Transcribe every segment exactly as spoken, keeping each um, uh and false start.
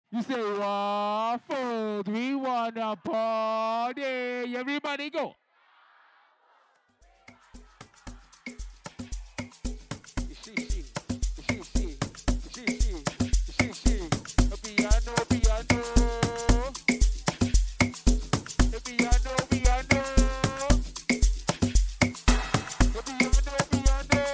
You say one, four, three, one, a party. Everybody go. She, she, she, she, she, she, she, she. A piano, piano. A piano, piano. A piano, piano.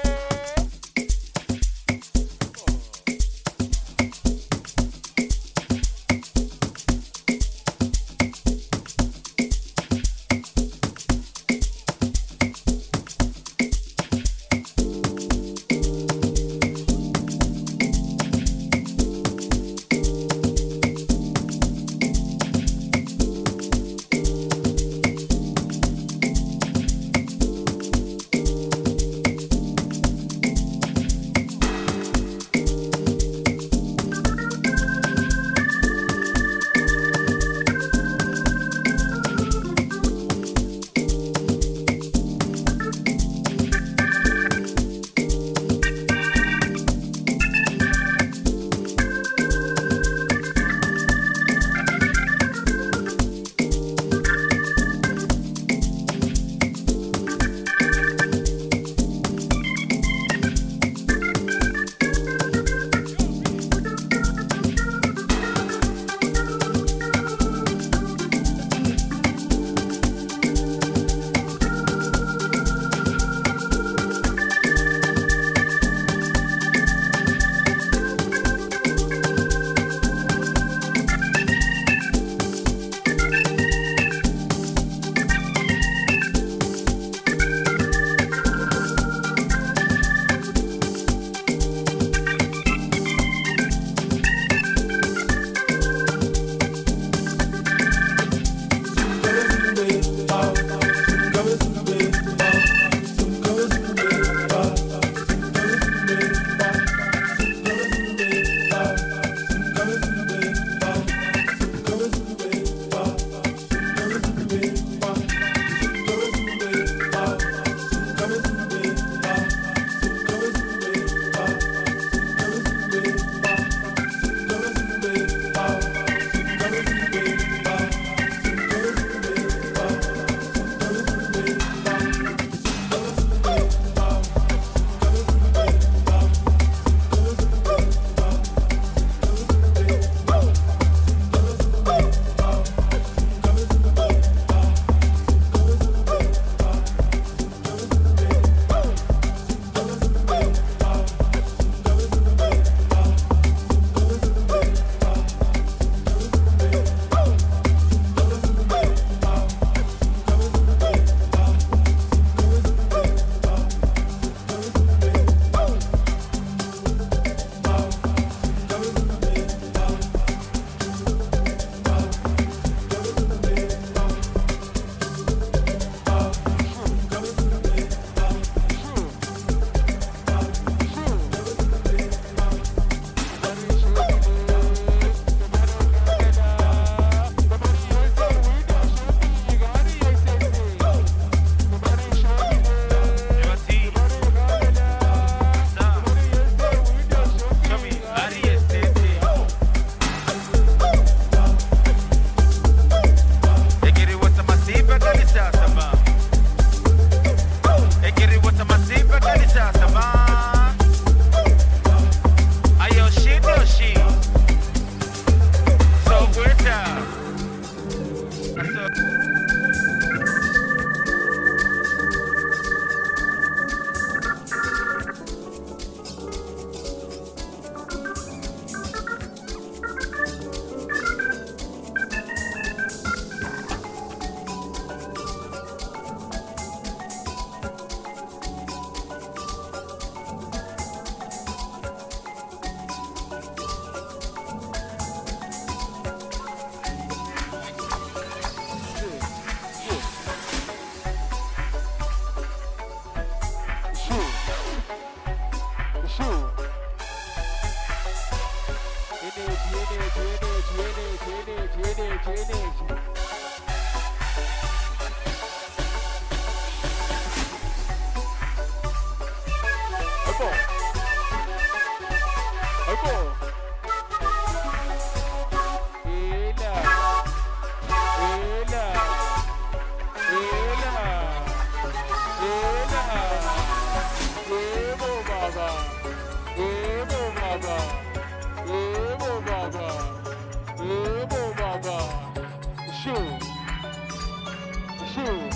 baba. Ebo baba. Ebo baba. Shoo. Shoo.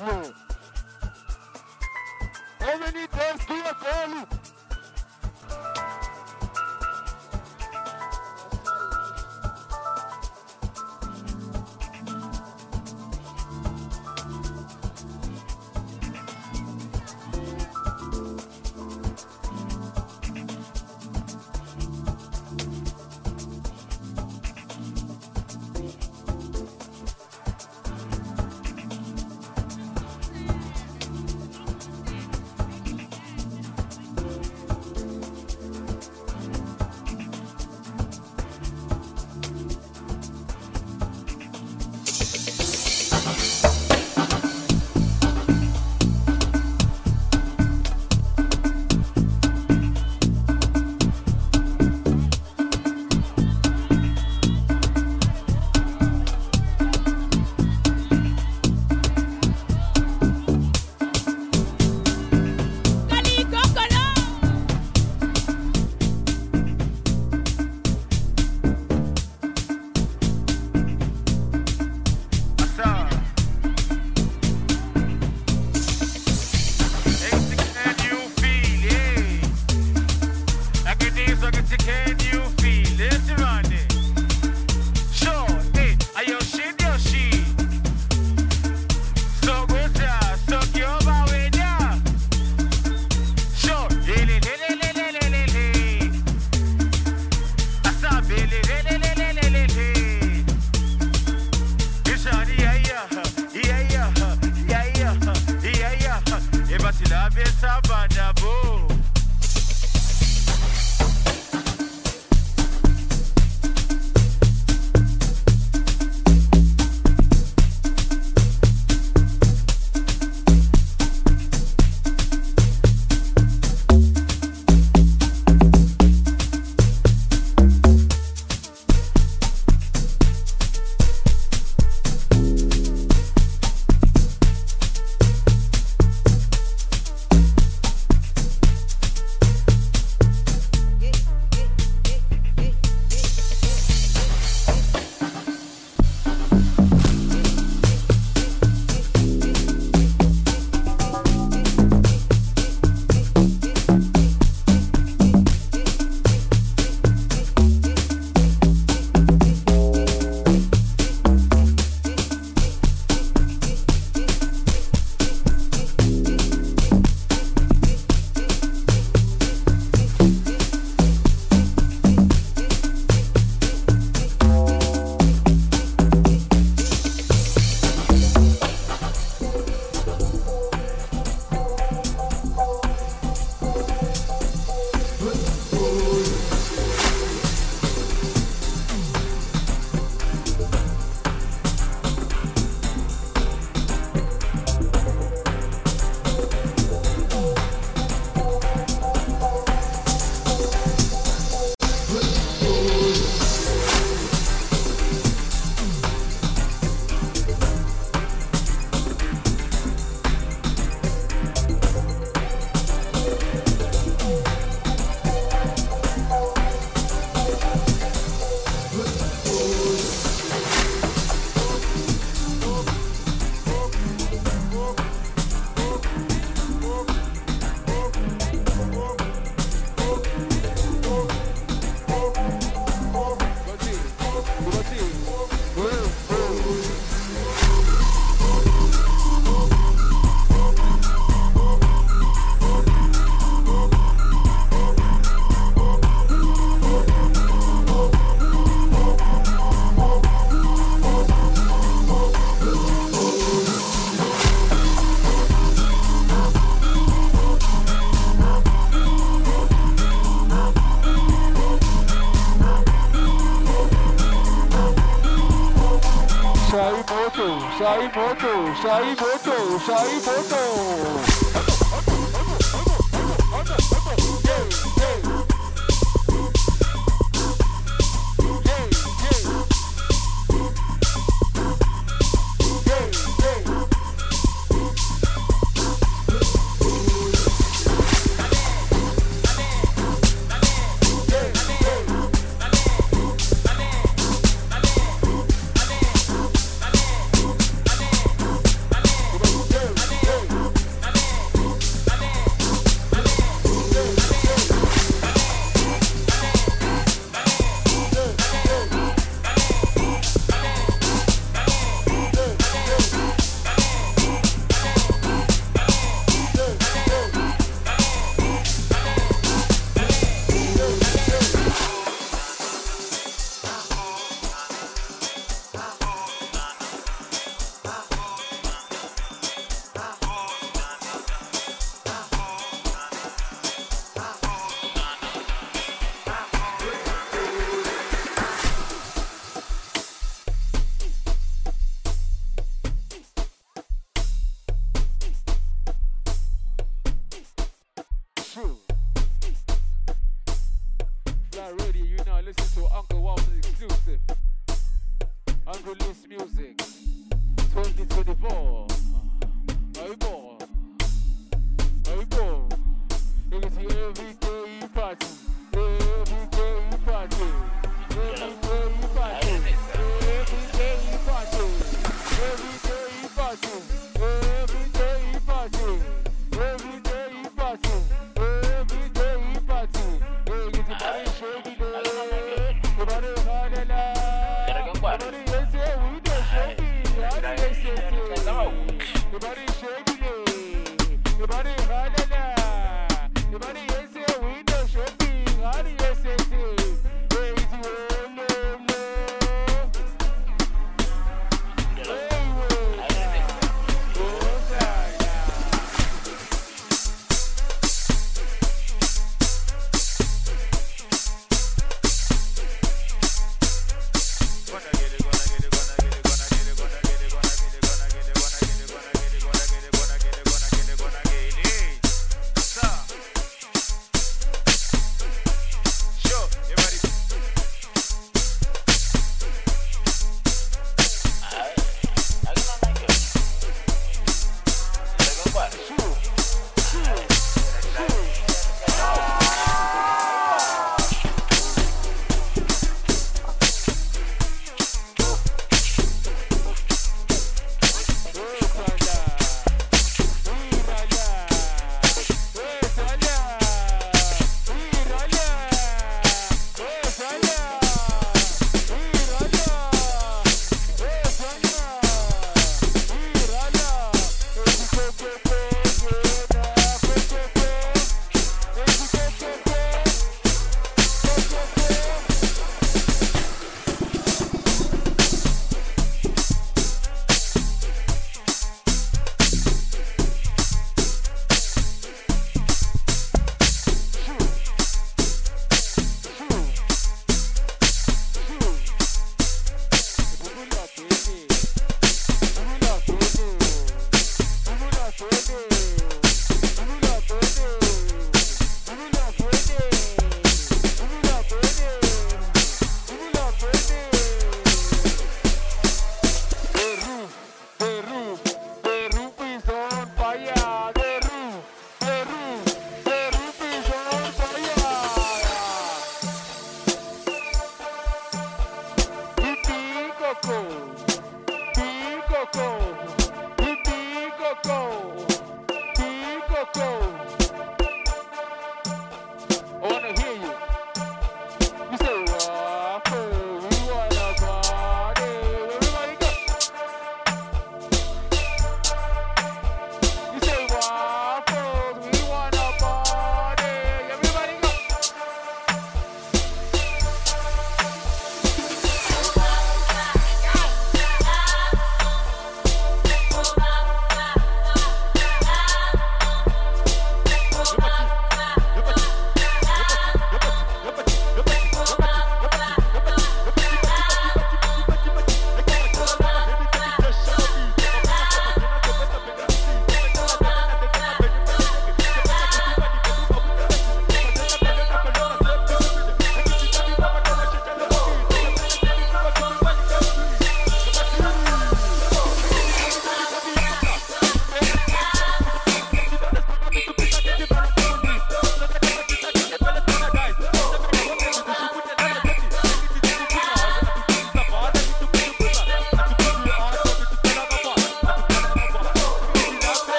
Yeah. How many days do you call you? Sai moto, sai moto, sai moto. Yeah. listen to Uncle Walter's exclusive. Uncle Loose Music. twenty twenty-four. Hey boy. Hey boy. You can see every day you party. Every day you party. Every day you party. Every day you party. Every day you party. Every day you party. Every day you party. Every day you party. Hey, get your body shaky there. Your body hard and loud. Your body yes, yeah, we do shaky. How do you say it? Your body shaky there. Your body hard and loud. Your body yes, yeah, we do shaky. How do you say it? Hey, it's you, no, no.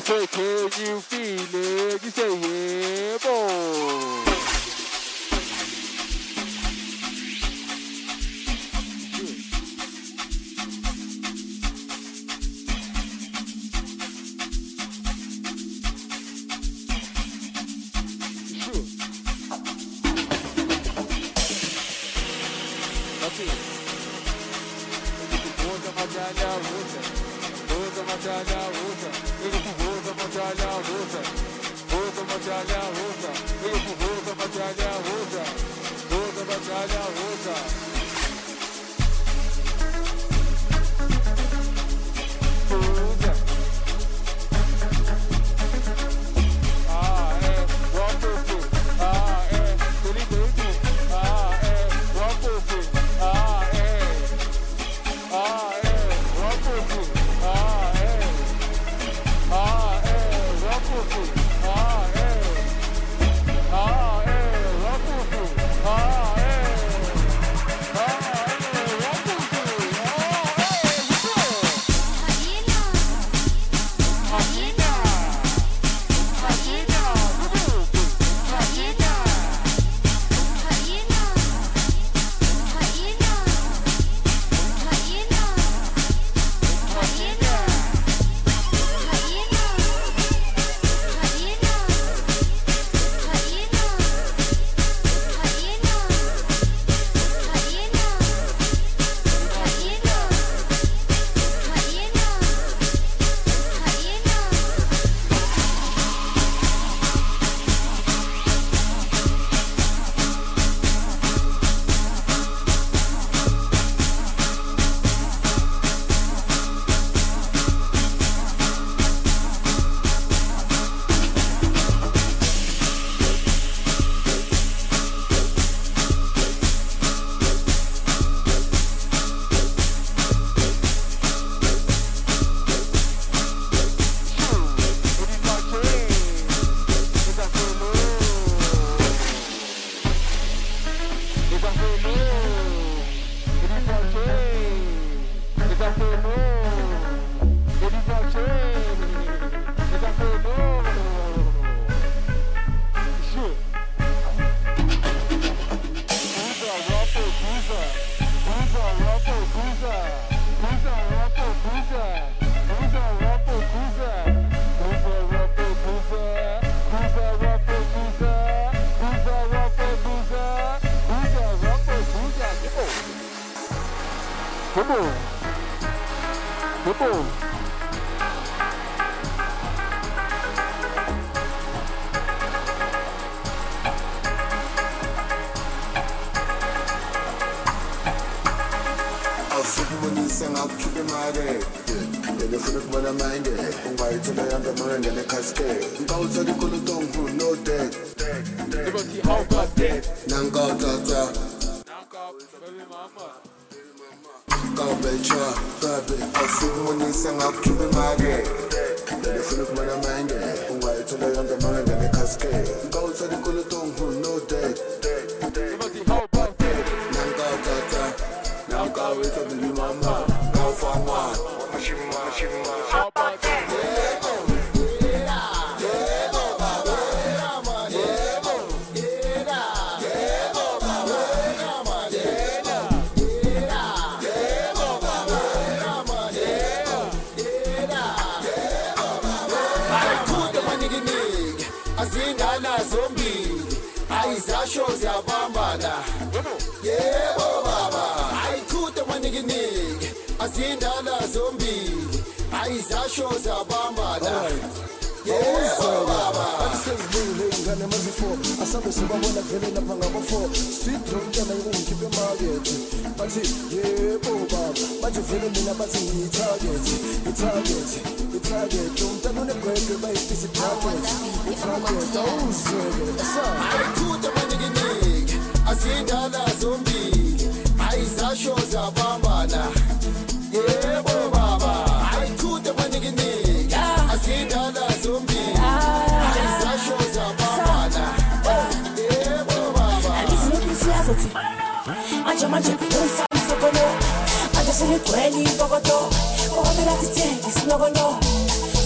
say, can you feel it? You say, yeah, boy.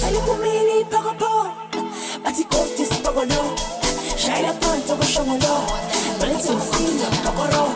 Sale kumili pakapo Ati kosti spagolo Shaila panto ko shongolo Balance mfina pakoro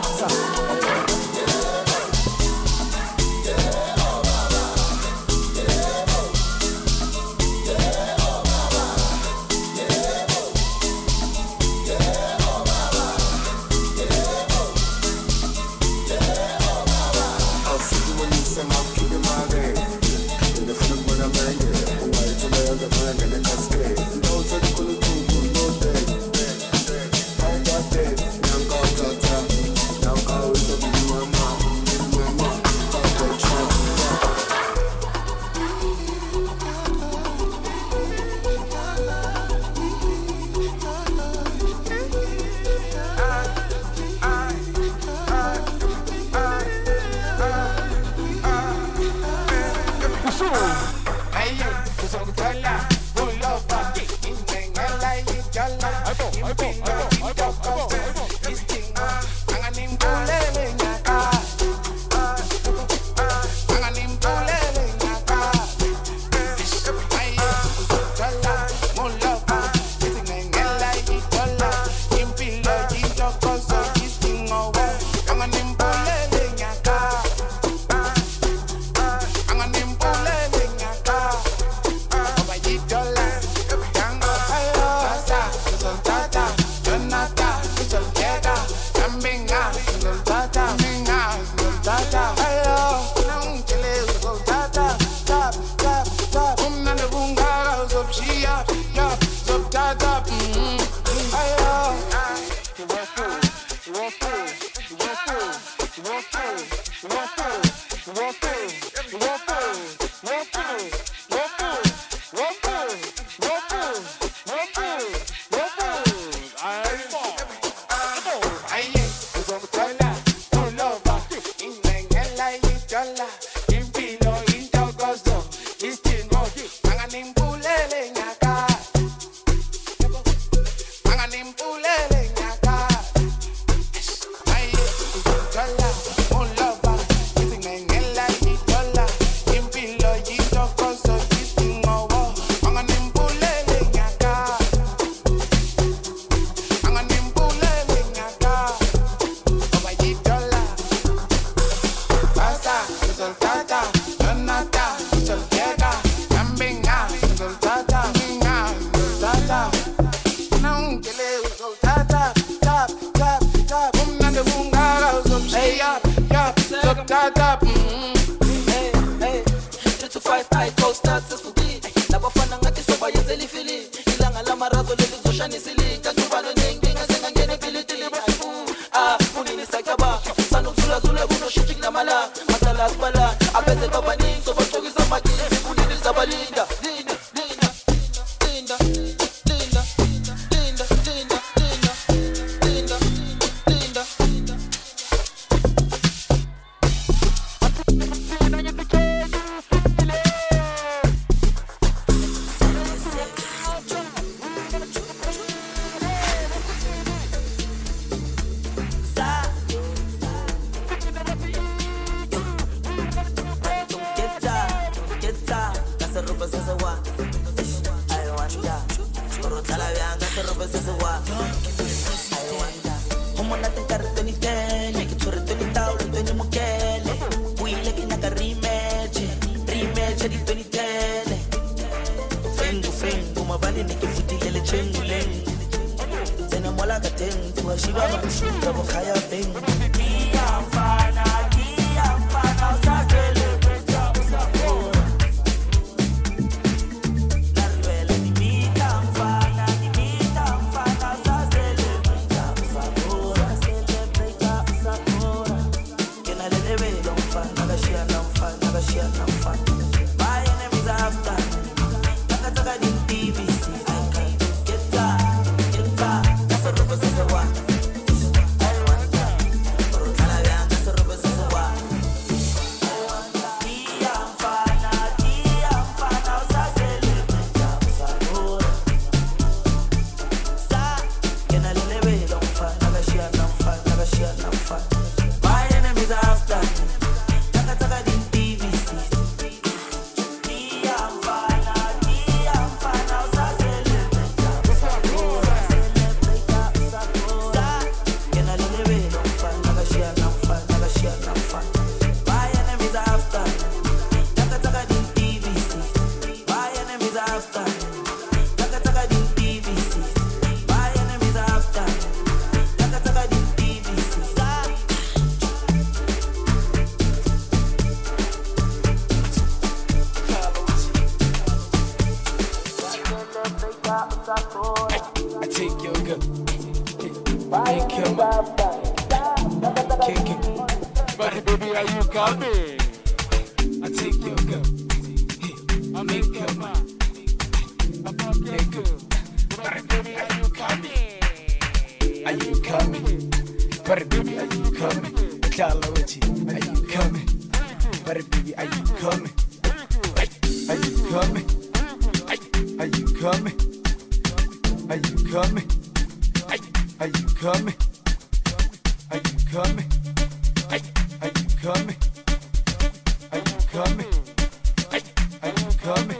coming? I take your girl. I make your man. I fuck your girl. But baby, are you coming? Are you coming? But baby, are you coming? Charlotte, are you coming? But baby, are you coming? Are you coming? Are you coming? Are you coming? Are you coming? Are you coming? Are you coming? Are you coming? Are you coming?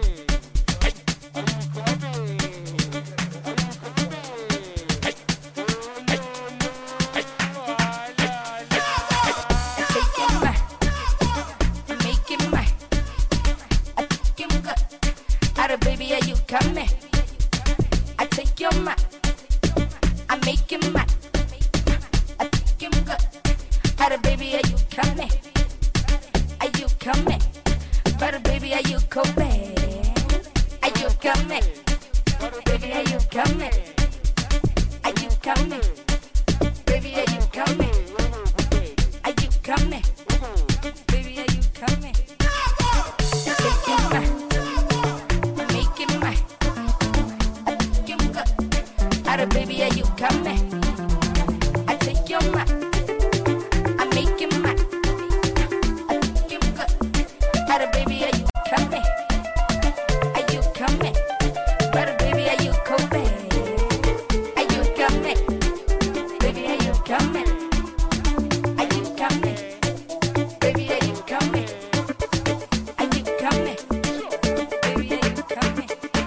Baby, are you coming? I take your man. I make him mad. I take him good. How baby, are you coming? Are you coming? But baby, are you coming? Are you coming? Baby, are you coming? Are you coming? Baby, are you coming? Are you coming? Baby, are you coming? I take your man. Baby, are you coming? I take your man. I make him mad. I take him good. How baby, are you coming? Are you coming? But baby, are you coming? Are you coming? Baby, are you coming? Are you coming? Baby, are you coming? Are you coming? Baby, are you coming?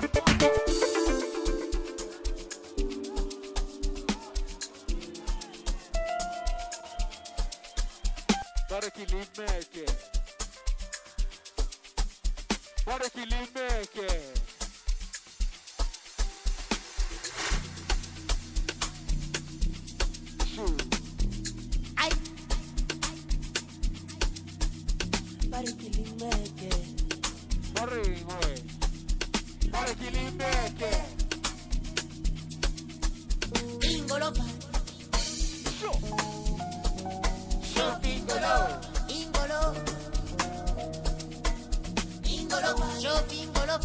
Bora que lhe meque. Bora que lhe meque. Ai. Bora que lhe meque. Bora, ué. Bora que lhe meque. Ingolo. Ingolo, Ingolo, Ingolo, show Ingolo,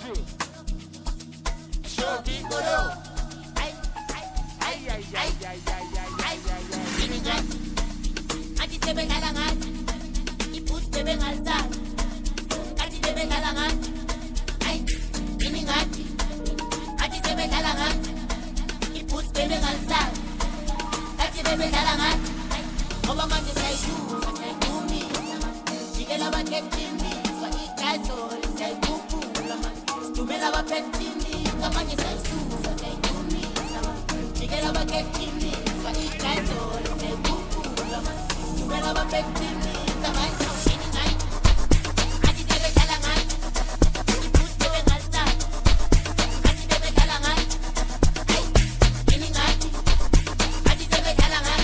show Ingolo. Ay, ay, ay, ay, ay, ay, ay, ay, ay, ay. Iningat, ati tebe kalangat, iput tebe ngalsat, ati tebe kalangat. Ay, iningat, ati tebe kalangat, iput tebe ngalsat, ati tebe kalangat. Oba manje say shoes, say boomy. Jigela ba ketini, so ikaso, say bubu. Stumela ba petini, kamanje say shoes, say boomy. Jigela ba ketini, so ikaso, say bubu. Stumela ba petini, kamanje shini ngai. Ati tebe kalangai, iput tebe ngalsa. Ati tebe kalangai, ay, shini ngai. Ati tebe kalangai.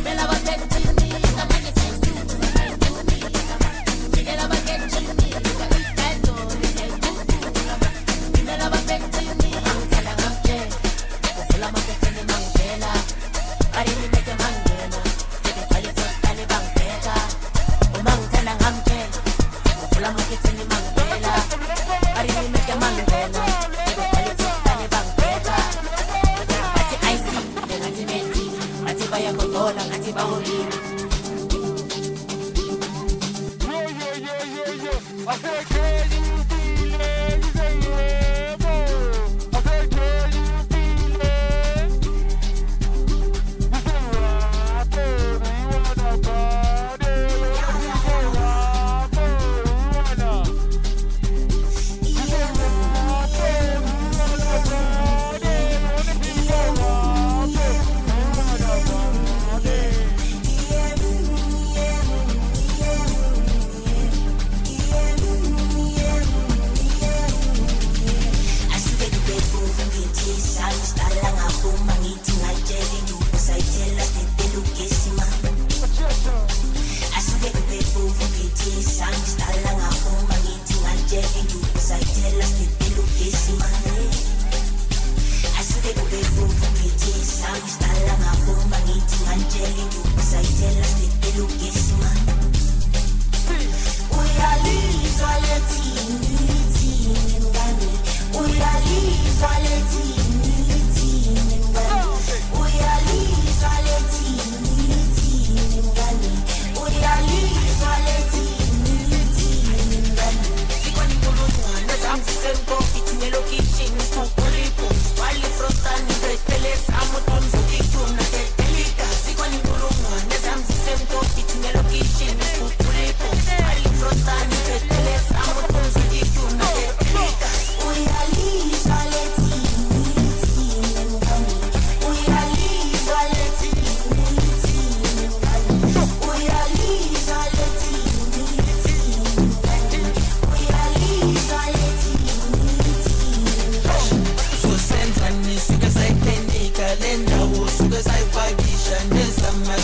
Get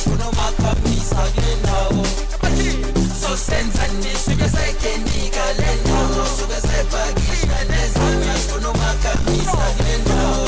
ngifuna umakhamisa kule ndawo so senza nisuke sayikhemika le ndawo suke sayipakisha nezami ngifuna umakhamisa kule ndawo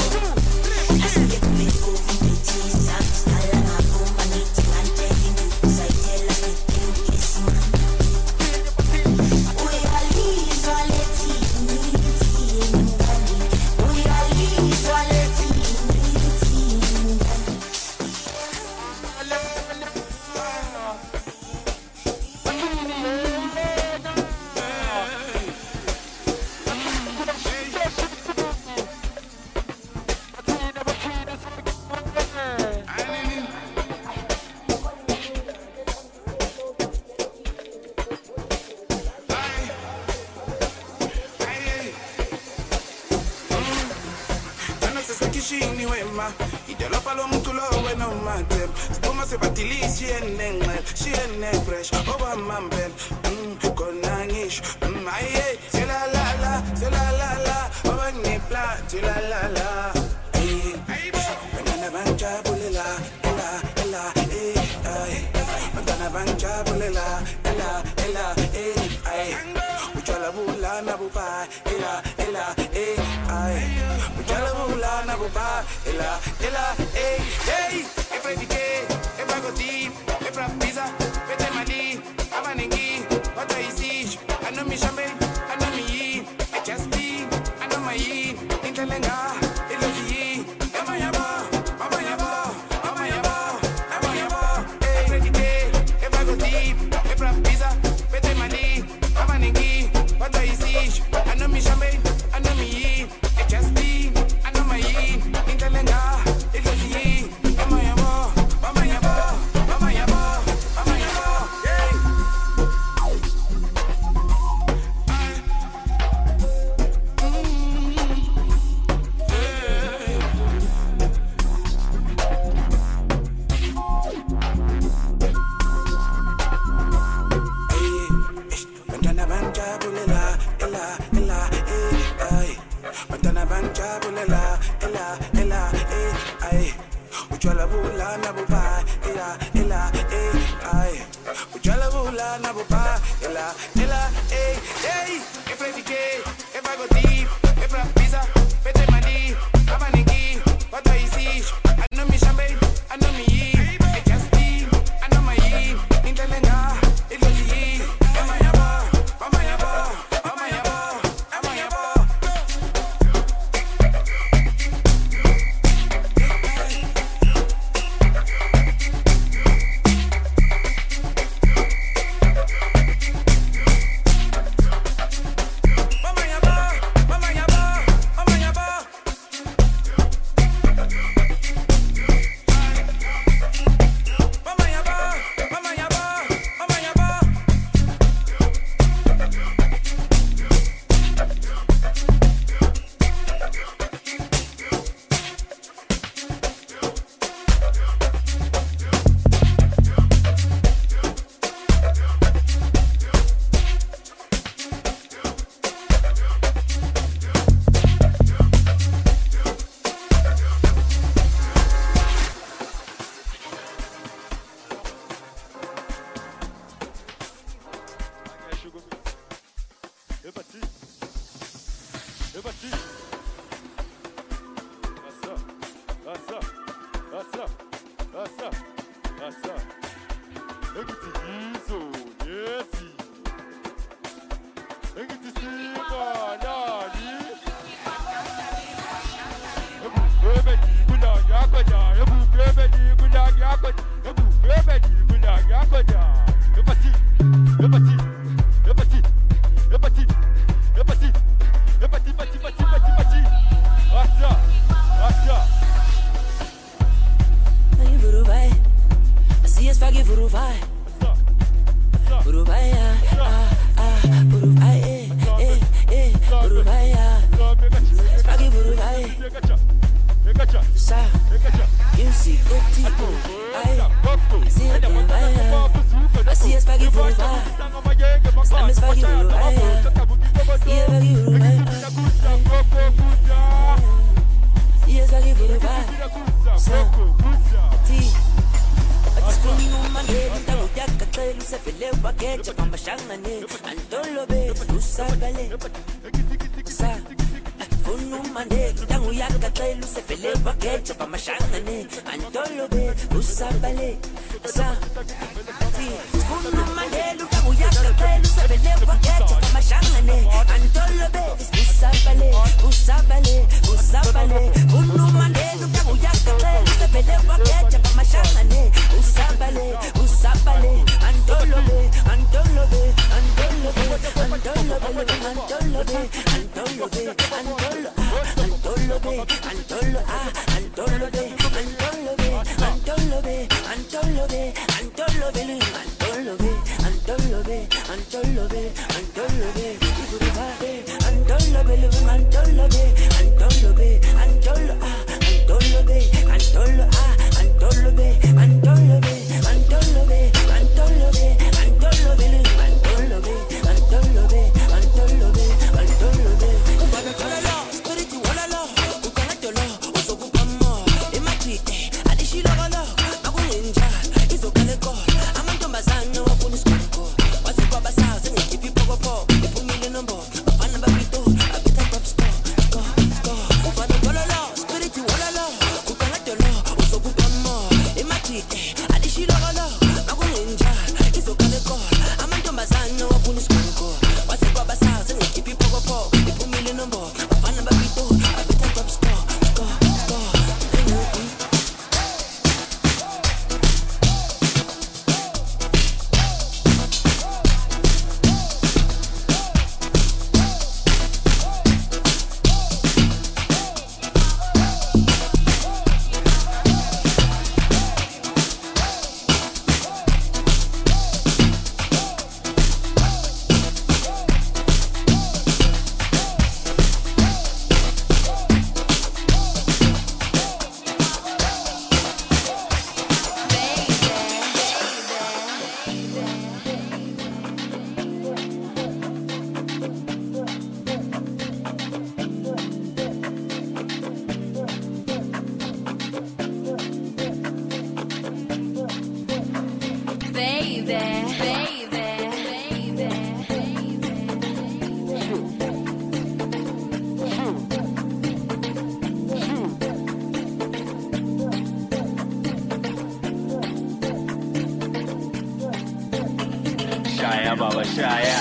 Music, O T O, I see it in my hand. pakeja pambashangane antolobe usabale sa funu mande tangu yakatelu sefele pakeja pambashangane antolobe usabale sa funu mande tangu yakatelu sefele pakeja pambashangane antolobe usabale usabale usabale funu mande tangu yakatelu sefele pakeja pambashangane usabale usabale antolobe antolobe antolobe antolobe antolobe antolobe antolo antolobe antolo ah antolobe antolobe antolobe antolobe antolobe antolobe antolobe antolobe antolobe iburabe antolobe antolobe antolobe antolo ah antolobe antolo ah antolobe antolobe antolobe antolobe antolobe antolobe antolobe antolobe antolobe ubana kolala spirit wala la ukana tolo uzokupama ematwite adishilo kala akuninja izokale ko amantombazana wafuna isikoko wasikwa basazi ngikhiphi pokopho iphumile nombo bafana babito abita pop score score score ubana kolala spirit wala la ukana tolo uzokupama ematwite adishilo kala akuninja izokale ko amantombazana wafuna isikoko wasikwa basazi ngikhiphi pokopho iphumile nombo bafana babito abita pop score score score Shaya Baba Shaya.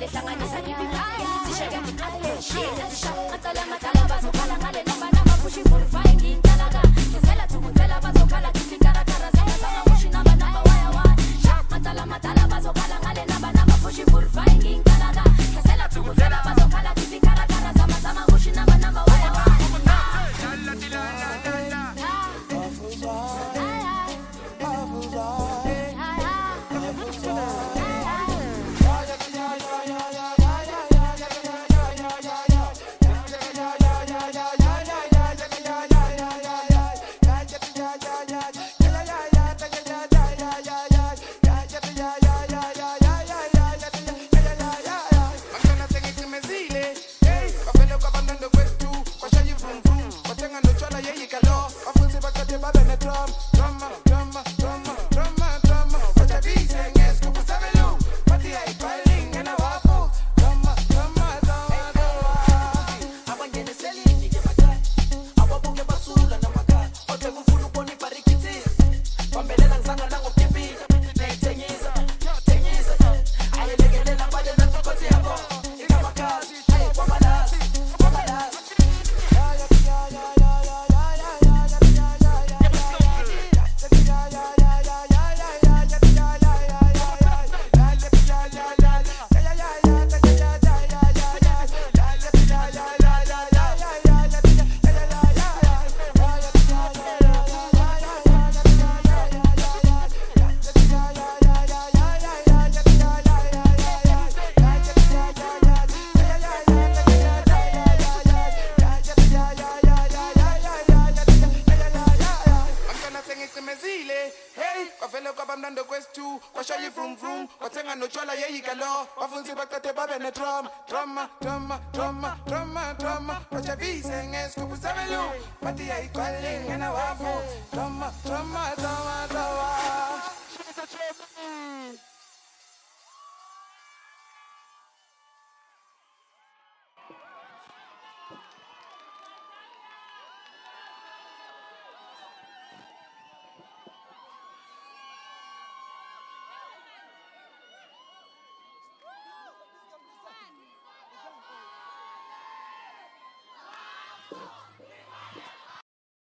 hlanganisa ngibikhaya zisheke shit zisha atala matala bazokhala ngale namba namba pushi forty-five ngintalaga ngizela thukutela bazokhala tikara kara zena sama mushi namba namba waya waya sha atala matala bazokhala ngale namba namba pushi forty-five ngintalaga ngizela thukutela bazokhala tikara kara zama sama mushi namba namba waya waya One.